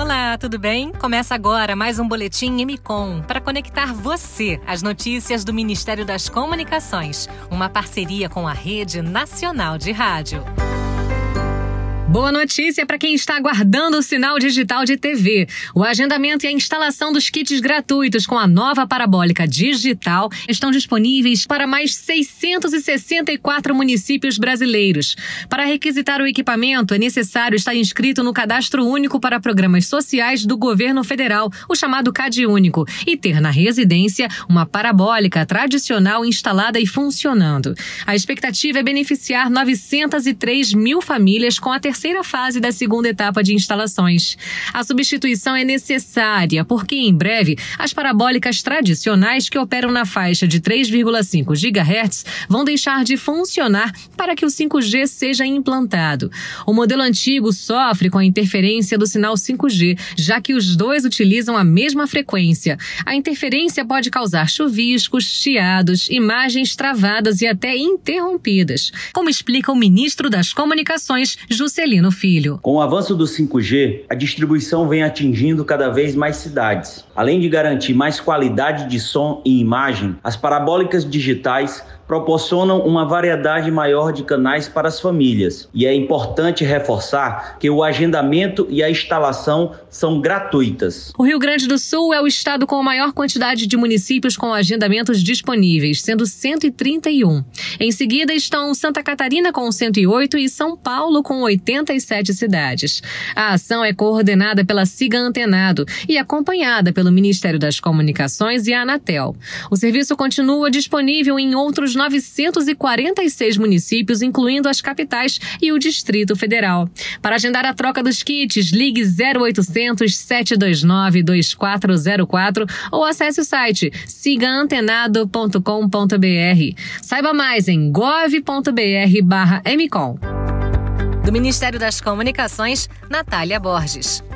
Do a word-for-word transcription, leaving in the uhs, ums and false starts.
Olá, tudo bem? Começa agora mais um Boletim M C O M para conectar você às notícias do Ministério das Comunicações, uma parceria com a Rede Nacional de Rádio. Boa notícia para quem está aguardando o sinal digital de T V. O agendamento e a instalação dos kits gratuitos com a nova parabólica digital estão disponíveis para mais seiscentos e sessenta e quatro municípios brasileiros. Para requisitar o equipamento, é necessário estar inscrito no Cadastro Único para Programas Sociais do Governo Federal, o chamado CadÚnico, e ter na residência uma parabólica tradicional instalada e funcionando. A expectativa é beneficiar novecentas e três mil famílias com a terceira terceira fase da segunda etapa de instalações. A substituição é necessária porque, em breve, as parabólicas tradicionais que operam na faixa de três vírgula cinco gigahertz vão deixar de funcionar para que o cinco G seja implantado. O modelo antigo sofre com a interferência do sinal cinco G, já que os dois utilizam a mesma frequência. A interferência pode causar chuviscos, chiados, imagens travadas e até interrompidas, como explica o ministro das Comunicações, Juscelino Filho. Com o avanço do cinco G, a distribuição vem atingindo cada vez mais cidades. Além de garantir mais qualidade de som e imagem, as parabólicas digitais proporcionam uma variedade maior de canais para as famílias. E é importante reforçar que o agendamento e a instalação são gratuitas. O Rio Grande do Sul é o estado com a maior quantidade de municípios com agendamentos disponíveis, sendo cento e trinta e um. Em seguida estão Santa Catarina com cento e oito e São Paulo com oitenta e sete cidades. A ação é coordenada pela Siga Antenado e acompanhada pelo Ministério das Comunicações e a Anatel. O serviço continua disponível em outros novecentos e quarenta e seis municípios, incluindo as capitais e o Distrito Federal. Para agendar a troca dos kits, ligue zero oitocentos, sete dois nove, dois quatro zero quatro ou acesse o site siga antenado ponto com ponto br. Saiba mais em gov ponto br barra M C O M. Do Ministério das Comunicações, Natália Borges.